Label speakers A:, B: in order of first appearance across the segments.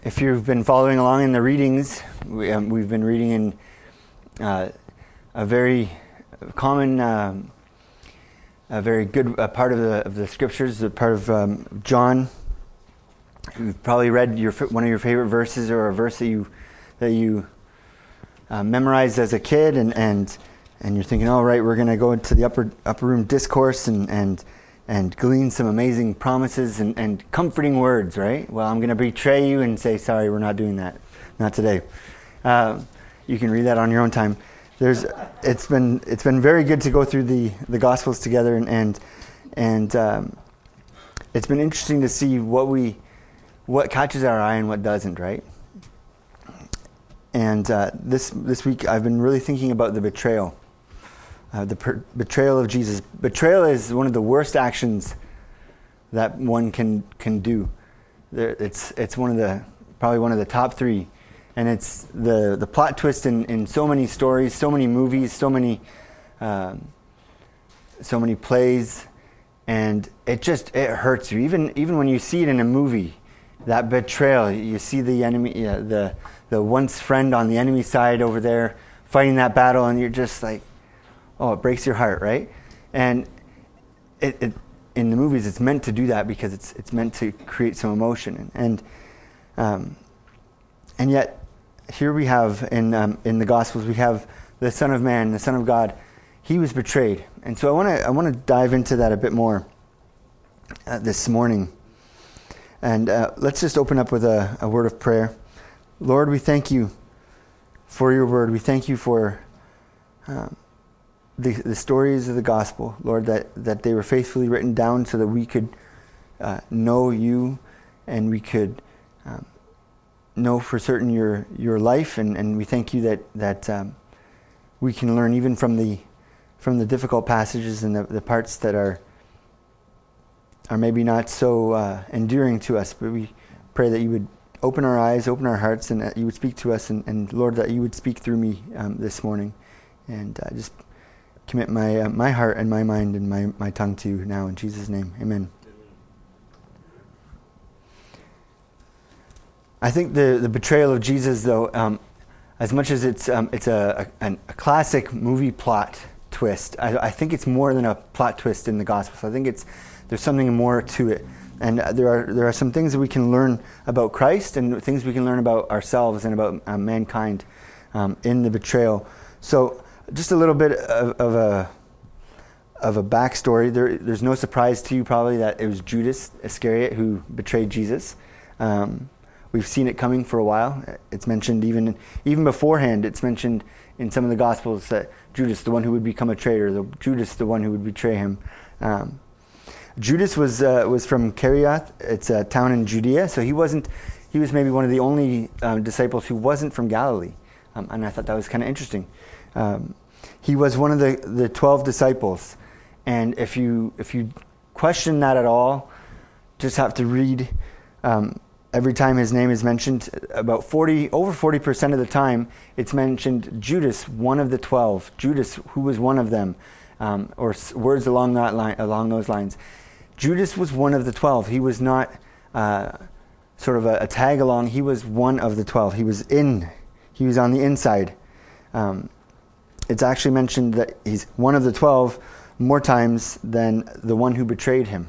A: If you've been following along in the readings, we've been reading in a very common, a very good part of the scriptures, the part of John. You've probably read one of your favorite verses, or a verse that you memorized as a kid, and you're thinking, "Oh, right, we're going to go into the upper room discourse and glean some amazing promises and comforting words," right? Well, I'm going to betray you and say, "Sorry, we're not doing that. Not today." You can read that on your own time. It's been very good to go through the Gospels together, and it's been interesting to see what catches our eye and what doesn't, right? And this week I've been really thinking about the betrayal. Betrayal of Jesus. Betrayal is one of the worst actions that one can do. It's probably one of the top three, and it's the plot twist in so many stories, so many movies, so many plays, and it hurts you. Even when you see it in a movie, that betrayal. You see the enemy, the once friend on the enemy side over there fighting that battle, and you're just like, oh, it breaks your heart, right? And it in the movies, it's meant to do that because it's meant to create some emotion. And yet, here we have in the Gospels, we have the Son of Man, the Son of God. He was betrayed, and so I want to dive into that a bit more this morning. And let's just open up with a word of prayer. Lord, we thank you for your word. We thank you for the stories of the gospel, Lord, that they were faithfully written down so that we could know you, and we could know for certain your life, and we thank you that we can learn even from the difficult passages and the parts that are maybe not so endearing to us, but we pray that you would open our eyes, open our hearts, and that you would speak to us, and Lord, that you would speak through me this morning, and just commit my heart and my mind and my tongue to you now, in Jesus' name, amen. I think the betrayal of Jesus, though, as much as it's a classic movie plot twist, I think it's more than a plot twist in the Gospels. I think there's something more to it, and there are some things that we can learn about Christ and things we can learn about ourselves and about mankind in the betrayal. So, just a little bit of a backstory. There's no surprise to you probably that it was Judas Iscariot who betrayed Jesus. We've seen it coming for a while. It's mentioned even beforehand. It's mentioned in some of the Gospels that Judas, the one who would become a traitor, Judas, the one who would betray him. Judas was from Kerioth. It's a town in Judea. So he was maybe one of the only disciples who wasn't from Galilee, and I thought that was kind of interesting. He was one of the 12 disciples, and if you question that at all, just have to read. Every time his name is mentioned, over 40% of the time, it's mentioned Judas, one of the 12. Judas, who was one of them, or words along those lines. Judas was one of the 12. He was not sort of a tag along. He was one of the 12. He was on the inside. It's actually mentioned that he's one of the 12 more times than the one who betrayed him,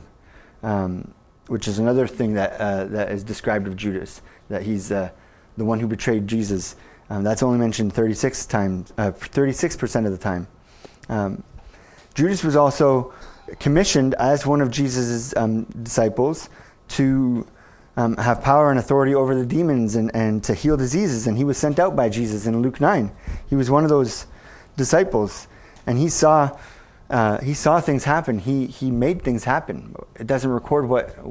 A: which is another thing that is described of Judas, that he's the one who betrayed Jesus. That's only mentioned 36% of the time. Judas was also commissioned as one of Jesus' disciples to have power and authority over the demons and to heal diseases, and he was sent out by Jesus in Luke 9. He was one of those disciples, and he saw things happen. He made things happen. It doesn't record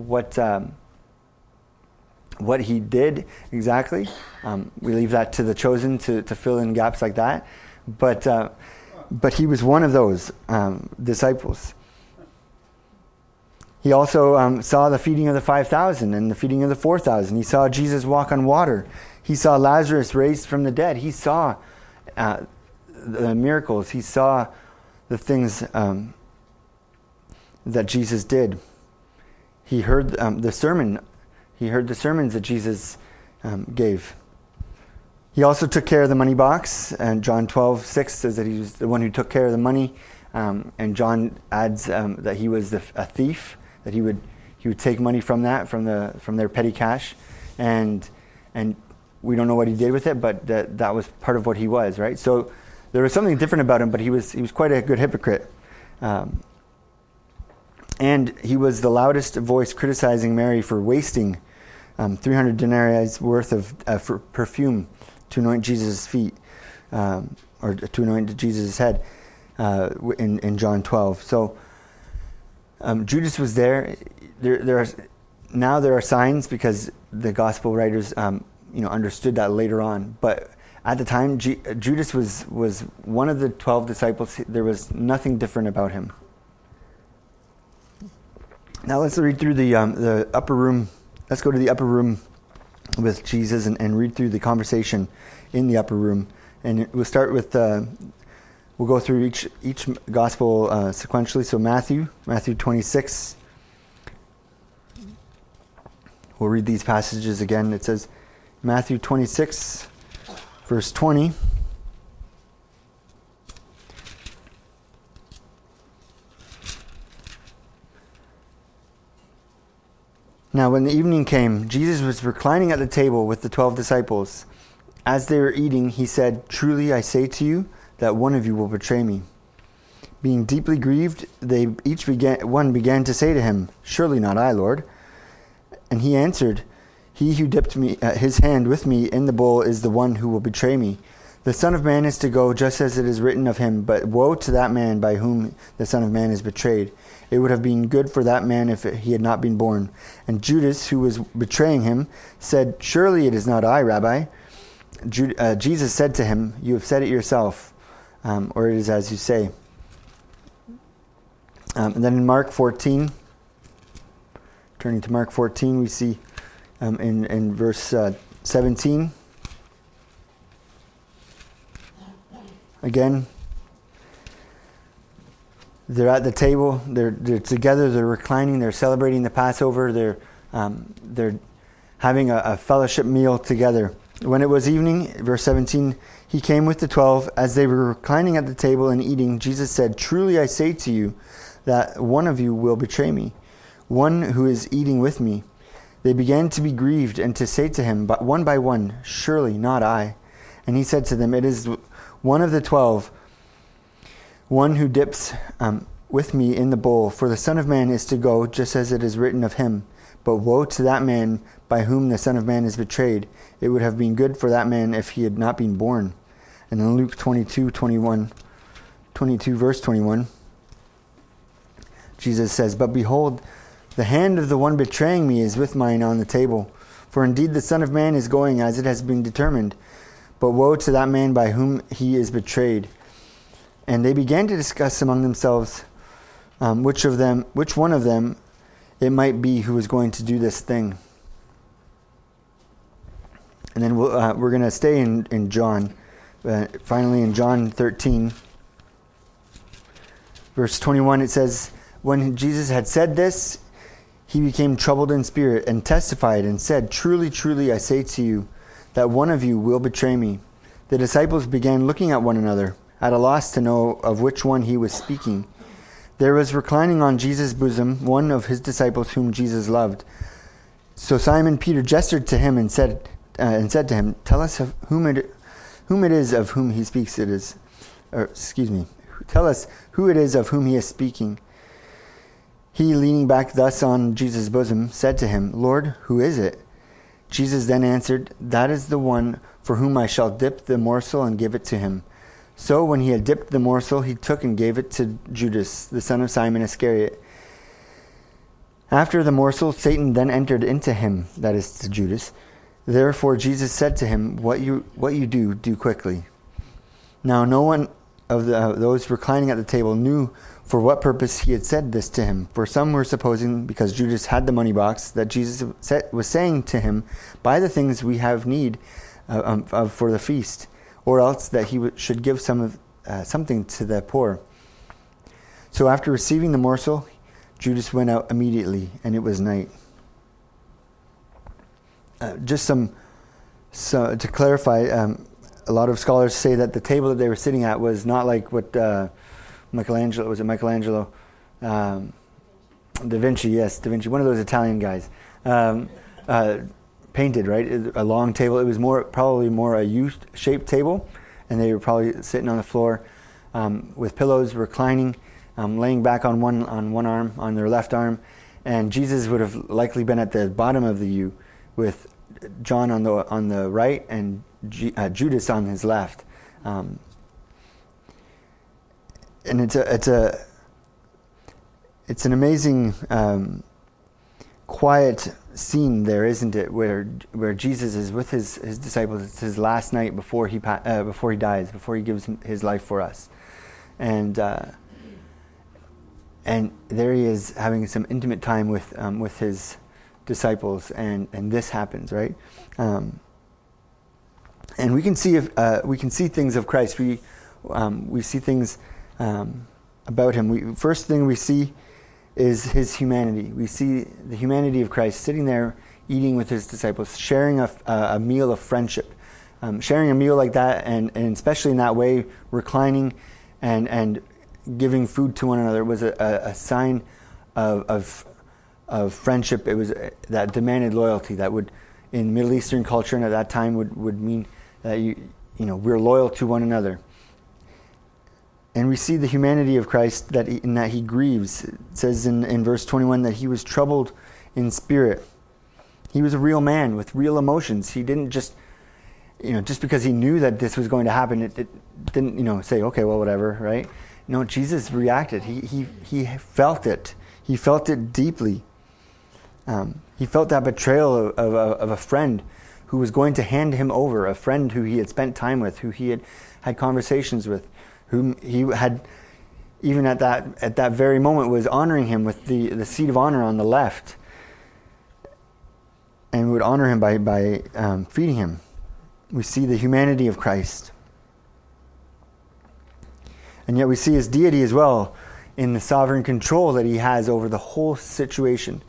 A: what he did exactly. We leave that to the chosen to fill in gaps like that. But he was one of those disciples. He also saw the feeding of the 5,000 and the feeding of the 4,000. He saw Jesus walk on water. He saw Lazarus raised from the dead. He saw the miracles. He saw the things that Jesus did. He heard the sermon. He heard the sermons that Jesus gave. He also took care of the money box, and John 12:6 says that he was the one who took care of the money. And John adds that he was a thief, that he would take money from their petty cash, and we don't know what he did with it, but that was part of what he was, right? So there was something different about him, but he was quite a good hypocrite. And he was the loudest voice criticizing Mary for wasting 300 denarii worth of perfume to anoint Jesus' feet, or to anoint Jesus' head in John 12. So Judas was there. There are signs, because the gospel writers understood that later on. But at the time, Judas was one of the 12 disciples. There was nothing different about him. Now let's read through the upper room. Let's go to the upper room with Jesus and read through the conversation in the upper room. And we'll start with, we'll go through each gospel sequentially. So Matthew 26. We'll read these passages again. It says, Matthew 26, verse 20. Now when the evening came, Jesus was reclining at the table with the 12 disciples. As they were eating, he said, "Truly I say to you that one of you will betray me." Being deeply grieved, one began to say to him, "Surely not I, Lord." And he answered, "He who dipped his hand with me in the bowl is the one who will betray me. The Son of Man is to go just as it is written of him, but woe to that man by whom the Son of Man is betrayed. It would have been good for that man if he had not been born." And Judas, who was betraying him, said, "Surely it is not I, Rabbi." Jesus said to him, "You have said it yourself, or it is as you say." And then in Mark 14, turning to Mark 14, we see in verse 17, again, they're at the table, they're together, they're reclining, they're celebrating the Passover, they're having a fellowship meal together. When it was evening, verse 17, he came with the 12. As they were reclining at the table and eating, Jesus said, "Truly I say to you that one of you will betray me, one who is eating with me." They began to be grieved and to say to him, but one by one, "Surely not I." And he said to them, "It is one of the 12, one who dips with me in the bowl. For the Son of Man is to go just as it is written of him. But woe to that man by whom the Son of Man is betrayed. It would have been good for that man if he had not been born." And in Luke 22, verse 21, Jesus says, "But behold, the hand of the one betraying me is with mine on the table. For indeed the Son of Man is going as it has been determined. But woe to that man by whom he is betrayed." And they began to discuss among themselves which one of them it might be who was going to do this thing. And then we're going to stay in John. Finally, in John 13, verse 21, it says, "When Jesus had said this, he became troubled in spirit and testified and said, 'Truly, truly, I say to you that one of you will betray me.' The disciples began looking at one another, at a loss to know of which one he was speaking. There was reclining on Jesus' bosom one of his disciples whom Jesus loved. So Simon Peter gestured to him and said to him, 'Tell us of whom it is of whom he speaks. Tell us who it is of whom he is speaking.' He, leaning back thus on Jesus' bosom, said to him, 'Lord, who is it?' Jesus then answered, 'That is the one for whom I shall dip the morsel and give it to him.' So when he had dipped the morsel, he took and gave it to Judas, the son of Simon Iscariot. After the morsel, Satan then entered into him," that is to Judas. "Therefore Jesus said to him, 'What you do quickly.'" Now no one of those reclining at the table knew for what purpose he had said this to him. For some were supposing, because Judas had the money box, that Jesus was saying to him, "Buy the things we have need of for the feast," or else that he should give something to the poor. So after receiving the morsel, Judas went out immediately, and it was night. Just some So to clarify, a lot of scholars say that the table that they were sitting at was not like what Michelangelo? Da Vinci, yes, Da Vinci, one of those Italian guys, painted, right? A long table. It was probably more a U-shaped table, and they were probably sitting on the floor with pillows, reclining, laying back on one arm, on their left arm, and Jesus would have likely been at the bottom of the U, with John on the right and Judas on his left. And it's an amazing quiet scene there, isn't it? Where Jesus is with his disciples. It's his last night before he dies, before he gives his life for us, and there he is having some intimate time with his disciples, and this happens, right? And we can see things of Christ. We see things about him. First thing we see is his humanity. We see the humanity of Christ sitting there eating with his disciples, sharing a meal of friendship. Sharing a meal like that, and especially in that way, reclining and giving food to one another was a sign of friendship. It was that demanded loyalty that would, in Middle Eastern culture and at that time, would mean that we're loyal to one another. And we see the humanity of Christ in that he grieves. It says in verse 21 that he was troubled in spirit. He was a real man with real emotions. He didn't just because he knew that this was going to happen, it didn't, say, okay, well, whatever, right? No, Jesus reacted. He felt it. He felt it deeply. He felt that betrayal of a friend who was going to hand him over, a friend who he had spent time with, who he had conversations with, whom he had, even at that very moment, was honoring him with the seat of honor on the left, and would honor him by feeding him. We see the humanity of Christ. And yet we see his deity as well in the sovereign control that he has over the whole situation.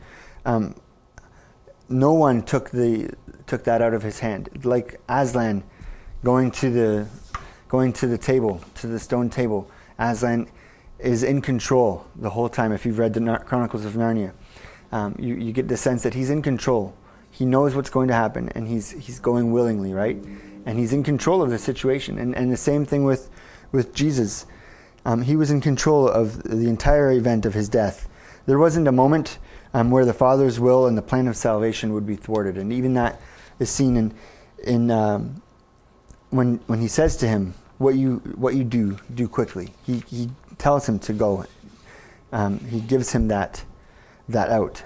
A: No one took that out of his hand. Like Aslan going to the table, to the stone table. Aslan is in control the whole time. If you've read the Chronicles of Narnia, you get the sense that he's in control. He knows what's going to happen, and he's going willingly, right? And he's in control of the situation. And the same thing with Jesus. He was in control of the entire event of his death. There wasn't a moment where the Father's will and the plan of salvation would be thwarted. And even that is seen in when he says to him, "What you do quickly." He tells him to go. He gives him that out,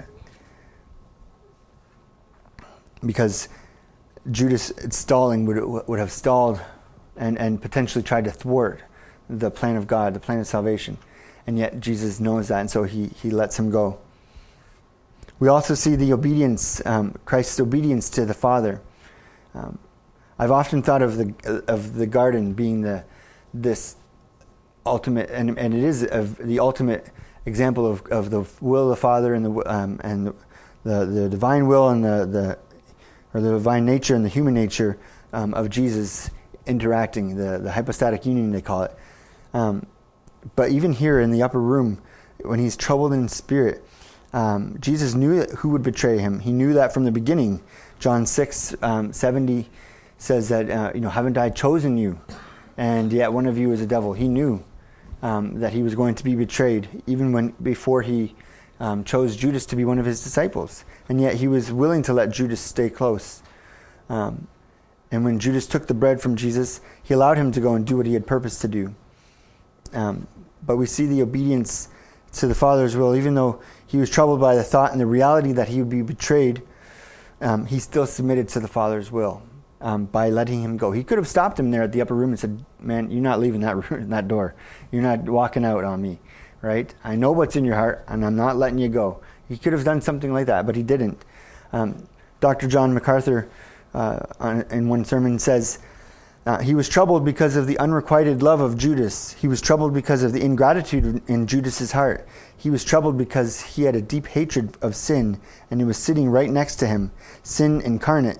A: because Judas stalling would have stalled and potentially tried to thwart the plan of God, the plan of salvation. And yet Jesus knows that, and so he lets him go. We also see the obedience, Christ's obedience to the Father. I've often thought of the garden being this ultimate, and it is the ultimate example of the will of the Father and the divine will and the divine nature and the human nature of Jesus interacting, the hypostatic union they call it. But even here in the upper room, when he's troubled in spirit, Jesus knew who would betray him. He knew that from the beginning. John 6:70 says that, haven't I chosen you? And yet one of you is a devil. He knew that he was going to be betrayed, even before he chose Judas to be one of his disciples. And yet he was willing to let Judas stay close. And when Judas took the bread from Jesus, he allowed him to go and do what he had purposed to do. But we see the obedience to the Father's will. Even though he was troubled by the thought and the reality that he would be betrayed, he still submitted to the Father's will by letting him go. He could have stopped him there at the upper room and said, "Man, you're not leaving that door. You're not walking out on me, right? I know what's in your heart, and I'm not letting you go." He could have done something like that, but he didn't. Dr. John MacArthur, in one sermon, says, he was troubled because of the unrequited love of Judas. He was troubled because of the ingratitude in Judas's heart. He was troubled because he had a deep hatred of sin, and it was sitting right next to him, sin incarnate.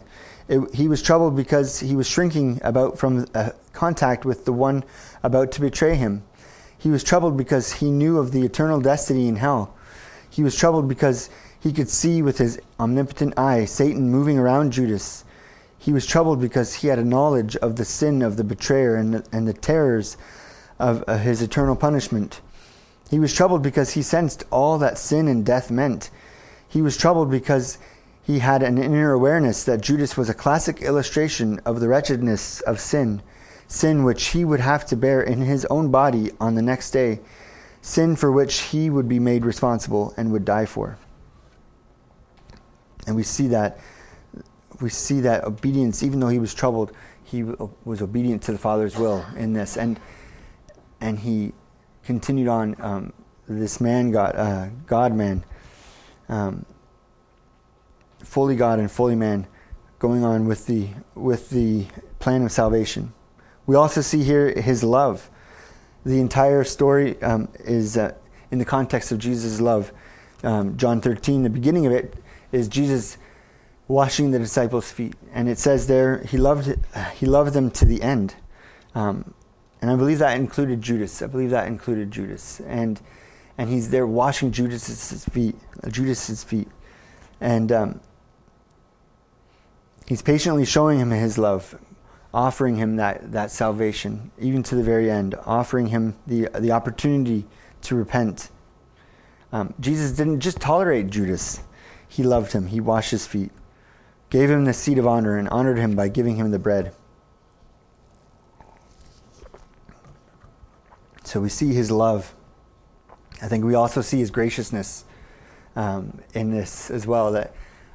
A: He was troubled because he was shrinking about from contact with the one about to betray him. He was troubled because he knew of the eternal destiny in hell. He was troubled because he could see with his omnipotent eye Satan moving around Judas. He was troubled because he had a knowledge of the sin of the betrayer and the terrors of his eternal punishment. He was troubled because he sensed all that sin and death meant. He was troubled because he had an inner awareness that Judas was a classic illustration of the wretchedness of sin which he would have to bear in his own body on the next day, sin for which he would be made responsible and would die for. And we see that obedience, even though he was troubled, he was obedient to the Father's will in this, and he continued on. This man, God-man, fully God and fully man, going on with the plan of salvation. We also see here his love. The entire story is in the context of Jesus' love. John 13, the beginning of it is Jesus washing the disciples' feet, and it says there he loved them to the end. And I believe that included Judas. And he's there washing Judas's feet, and he's patiently showing him his love, offering him that salvation, even to the very end, offering him the opportunity to repent. Jesus didn't just tolerate Judas. He loved him. He washed his feet, gave him the seat of honor, and honored him by giving him the bread. So we see his love. I think we also see his graciousness in this as well. That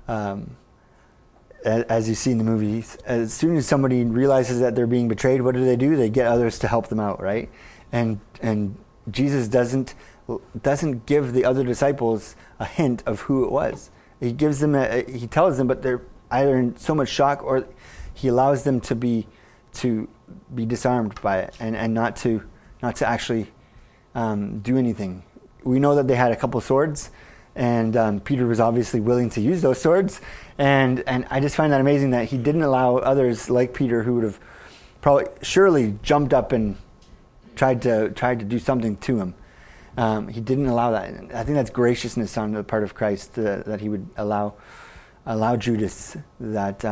A: as you see in the movie, as soon as somebody realizes that they're being betrayed, what do? They get others to help them out, right? And Jesus doesn't give the other disciples a hint of who it was. He gives them he tells them, but they're either in so much shock, or he allows them to be disarmed by it and not to actually do anything. We know that they had a couple swords, and Peter was obviously willing to use those swords, and I just find that amazing that he didn't allow others like Peter, who would have surely jumped up and tried to do something to him. He didn't allow that. I think that's graciousness on the part of Christ, that he would allow Judas that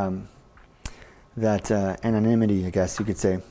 A: anonymity, I guess you could say.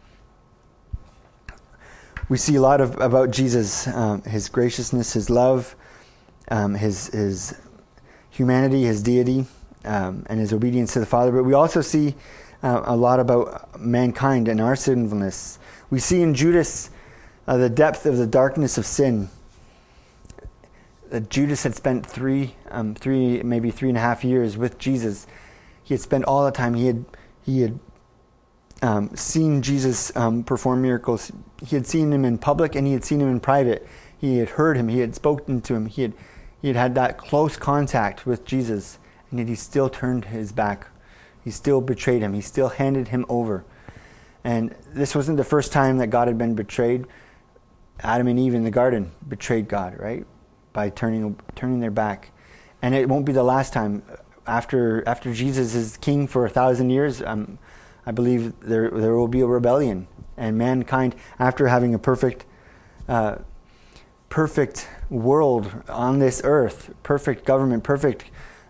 A: We see a lot about Jesus, his graciousness, his love, his humanity, his deity, and his obedience to the Father. But we also see a lot about mankind and our sinfulness. We see in Judas the depth of the darkness of sin. That Judas had spent maybe 3.5 years with Jesus. He had spent all the time. He had seen Jesus perform miracles. He had seen him in public, and he had seen him in private. He had heard him. He had spoken to him. He had that close contact with Jesus, and yet he still turned his back. He still betrayed him. He still handed him over. And this wasn't the first time that God had been betrayed. Adam and Eve in the garden betrayed God, right? By turning their back. And it won't be the last time. After Jesus is king for 1,000 years, I believe there will be a rebellion, and mankind, after having a perfect world on this earth, perfect government, perfect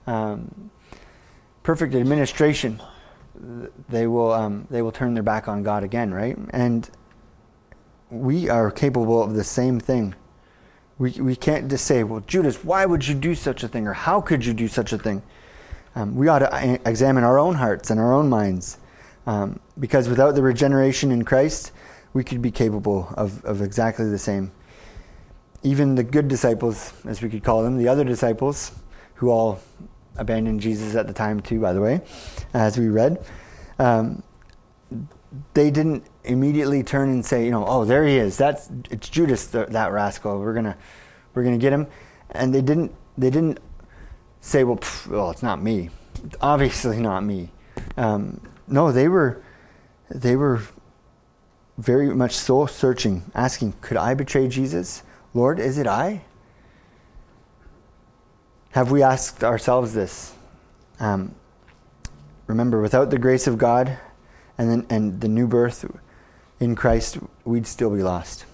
A: administration, they will turn their back on God again, right? And we are capable of the same thing. We can't just say, well, Judas, why would you do such a thing, or how could you do such a thing? We ought to examine our own hearts and our own minds. Because without the regeneration in Christ, we could be capable of exactly the same. Even the good disciples, as we could call them, the other disciples, who all abandoned Jesus at the time too, by the way, as we read, they didn't immediately turn and say, oh, there he is. It's Judas, that rascal. We're gonna get him. And they didn't say, well, it's not me. It's obviously not me. No, they were very much soul searching, asking, could I betray Jesus? Lord, is it I? Have we asked ourselves this? remember, without the grace of God and the new birth in Christ, we'd still be lost.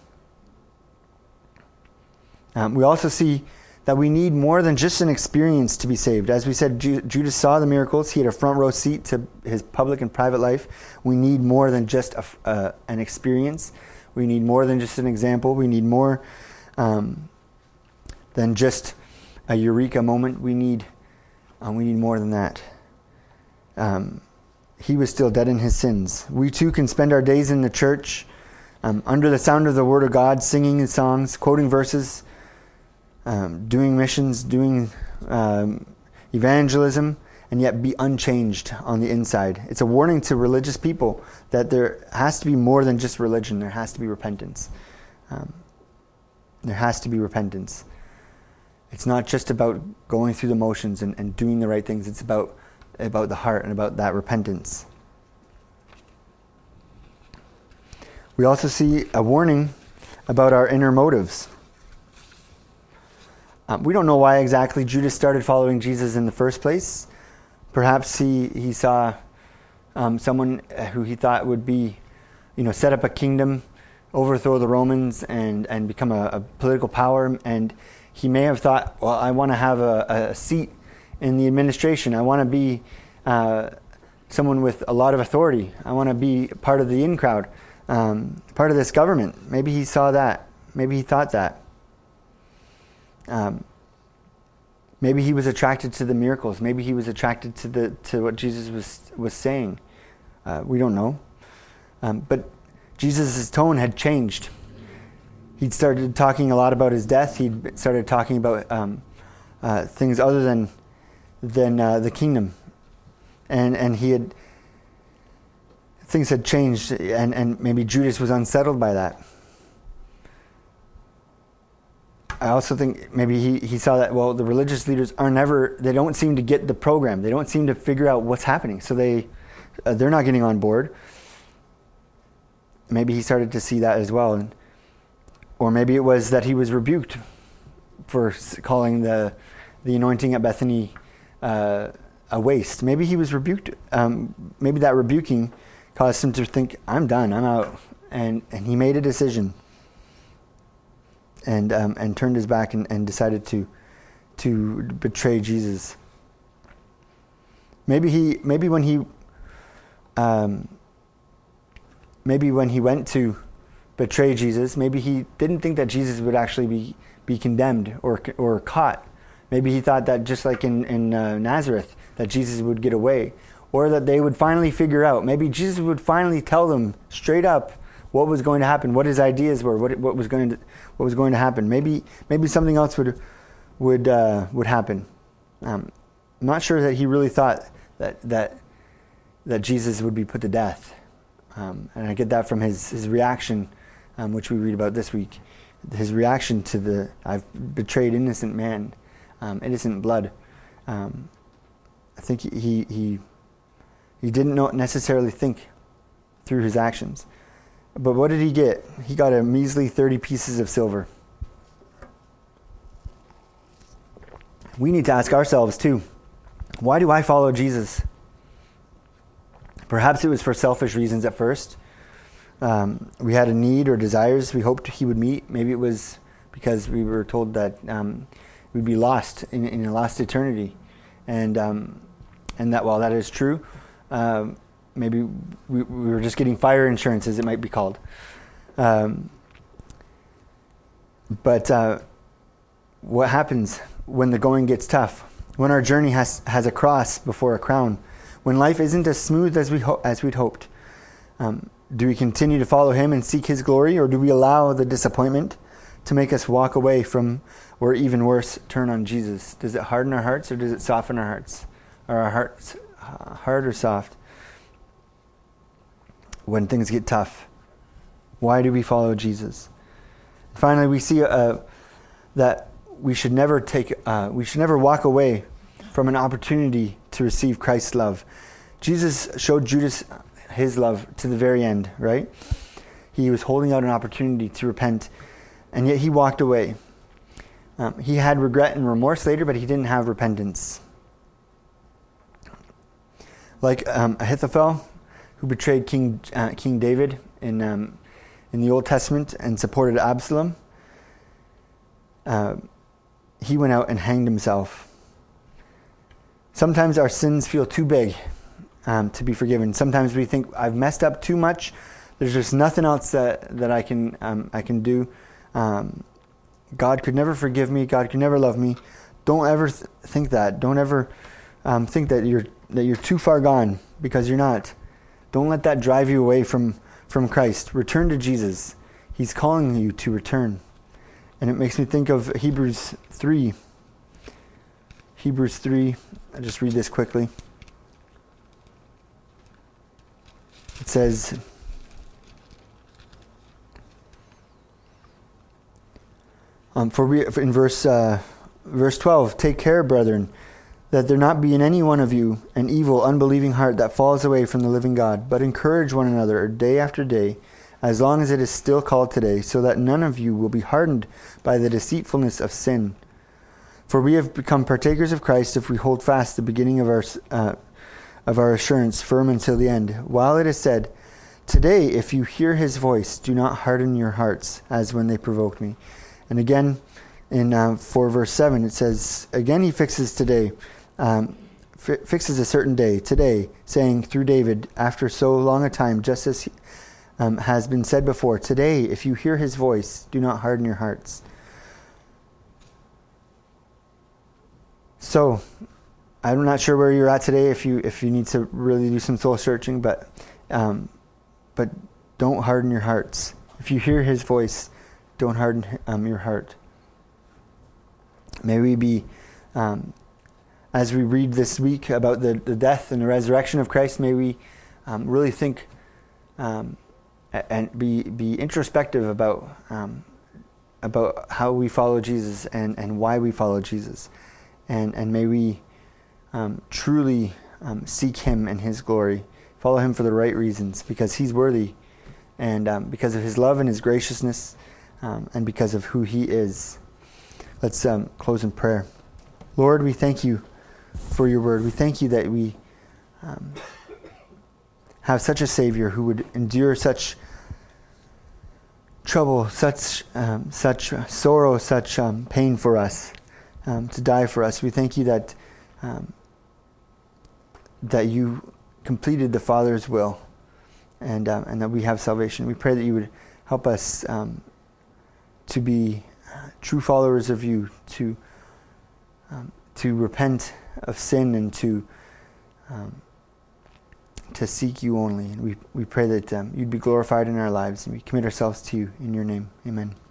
A: We also see that we need more than just an experience to be saved. As we said, Judas saw the miracles. He had a front row seat to his public and private life. We need more than just an experience. We need more than just an example. We need more than just a eureka moment. We need more than that. He was still dead in his sins. We too can spend our days in the church, under the sound of the Word of God, singing songs, quoting verses, doing missions, doing evangelism, and yet be unchanged on the inside. It's a warning to religious people that there has to be more than just religion. There has to be repentance. There has to be repentance. It's not just about going through the motions and doing the right things. It's about the heart and about that repentance. We also see a warning about our inner motives. We don't know why exactly Judas started following Jesus in the first place. Perhaps he saw someone who he thought would be, set up a kingdom, overthrow the Romans, and become a political power. And he may have thought, well, I want to have a seat in the administration. I want to be someone with a lot of authority. I want to be part of the in crowd, part of this government. Maybe he saw that. Maybe he thought that. Maybe he was attracted to the miracles. Maybe he was attracted to what Jesus was saying. We don't know. But Jesus' tone had changed. He'd started talking a lot about his death. He'd started talking about things other than the kingdom, and things had changed, and maybe Judas was unsettled by that. I also think maybe he saw that, well, the religious leaders they don't seem to get the program. They don't seem to figure out what's happening. So they're not getting on board. Maybe he started to see that as well. Or maybe it was that he was rebuked for calling the anointing at Bethany a waste. Maybe he was rebuked. Maybe that rebuking caused him to think, I'm done, I'm out. And he made a decision. And turned his back and decided to betray Jesus. Maybe when he went to betray Jesus, maybe he didn't think that Jesus would actually be condemned or caught. Maybe he thought that just like in Nazareth, that Jesus would get away, or that they would finally figure out. Maybe Jesus would finally tell them straight up what was going to happen, what his ideas were, what was going to happen. Maybe something else would happen. I'm not sure that he really thought that Jesus would be put to death, and I get that from his reaction, which we read about this week. His reaction to I've betrayed innocent man, innocent blood. I think he didn't necessarily think through his actions. But what did he get? He got a measly 30 pieces of silver. We need to ask ourselves too, why do I follow Jesus? Perhaps it was for selfish reasons at first. We had a need or desires we hoped he would meet. Maybe it was because we were told that we'd be lost in a lost eternity. And that while that is true, maybe we were just getting fire insurance, as it might be called. But what happens when the going gets tough? When our journey has a cross before a crown? When life isn't as smooth as we'd hoped? Do we continue to follow him and seek his glory, or do we allow the disappointment to make us walk away from, or even worse, turn on Jesus? Does it harden our hearts, or does it soften our hearts? Are our hearts hard or soft? When things get tough, why do we follow Jesus? Finally, we see that we should never walk away from an opportunity to receive Christ's love. Jesus showed Judas his love to the very end, right? He was holding out an opportunity to repent, and yet he walked away. He had regret and remorse later, but he didn't have repentance. like Ahithophel, who betrayed King David in the Old Testament and supported Absalom. He went out and hanged himself. Sometimes our sins feel too big to be forgiven. Sometimes we think, I've messed up too much. There's just nothing else that I can do. God could never forgive me. God could never love me. Don't ever think that. Don't ever think that you're too far gone, because you're not. Don't let that drive you away from Christ. Return to Jesus. He's calling you to return. And it makes me think of Hebrews 3. Hebrews 3. I'll just read this quickly. It says, in verse 12, take care, brethren, that there not be in any one of you an evil, unbelieving heart that falls away from the living God, but encourage one another day after day, as long as it is still called today, so that none of you will be hardened by the deceitfulness of sin. For we have become partakers of Christ if we hold fast the beginning of our assurance firm until the end. While it is said, today, if you hear his voice, do not harden your hearts, as when they provoked me. And again, in 4 verse 7, it says, again he fixes today, fixes a certain day, today, saying through David, after so long a time, just as has been said before, today, if you hear his voice, do not harden your hearts. So, I'm not sure where you're at today, if you need to really do some soul searching, but don't harden your hearts. If you hear his voice, don't harden your heart. May we be, as we read this week about the death and the resurrection of Christ, may we really think and be introspective about how we follow Jesus and why we follow Jesus. And may we truly seek him and his glory, follow him for the right reasons, because he's worthy, and because of his love and his graciousness, and because of who he is. Let's close in prayer. Lord, we thank you for your word. We thank you that we have such a Savior who would endure such trouble, such sorrow, such pain for us, to die for us. We thank you that you completed the Father's will, and that we have salvation. We pray that you would help us to be true followers of you, to repent of sin, and to seek you only. And we pray that you'd be glorified in our lives, and we commit ourselves to you in your name. Amen.